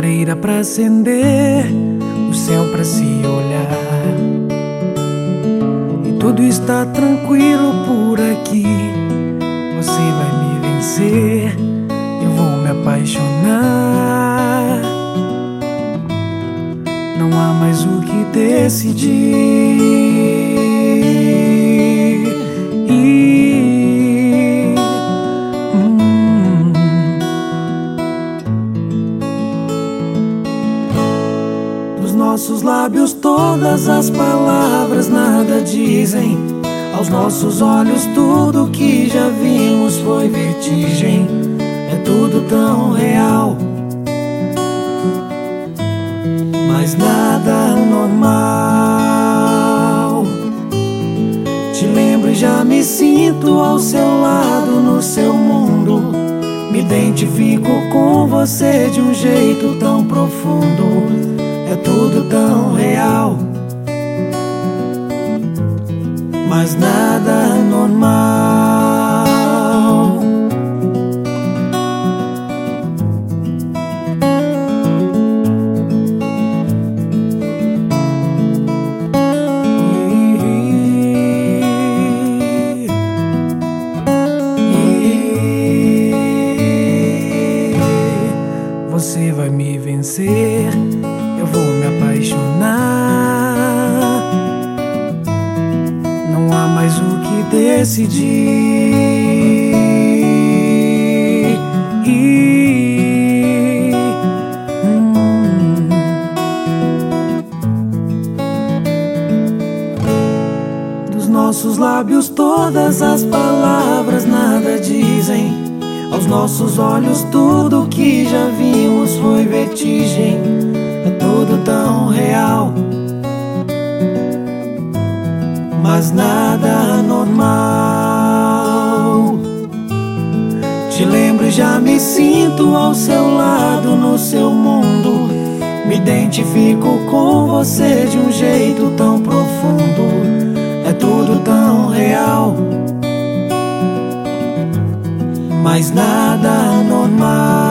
lareira pra acender, o céu pra se olhar. E tudo está tranquilo por aqui. Você vai me vencer, eu vou me apaixonar. Não há mais o que decidir. Dos nossos lábios todas as palavras nada dizem. Aos nossos olhos tudo que já vimos foi vertigem. É tudo tão real, mas nada normal. Te lembro e já me sinto ao seu lado, no seu mundo. Me identifico com você de um jeito tão profundo. É tudo tão real, mas nada normal. Você vai me vencer, eu vou me apaixonar. Não há mais o que decidir. Dos nossos lábios todas as palavras nada dizem. Aos nossos olhos tudo que já vimos foi vertigem. É tudo tão real, mas nada normal. Te lembro e já me sinto ao seu lado, no seu mundo. Me identifico com você de um jeito tão profundo. É tudo tão real, mas nada normal.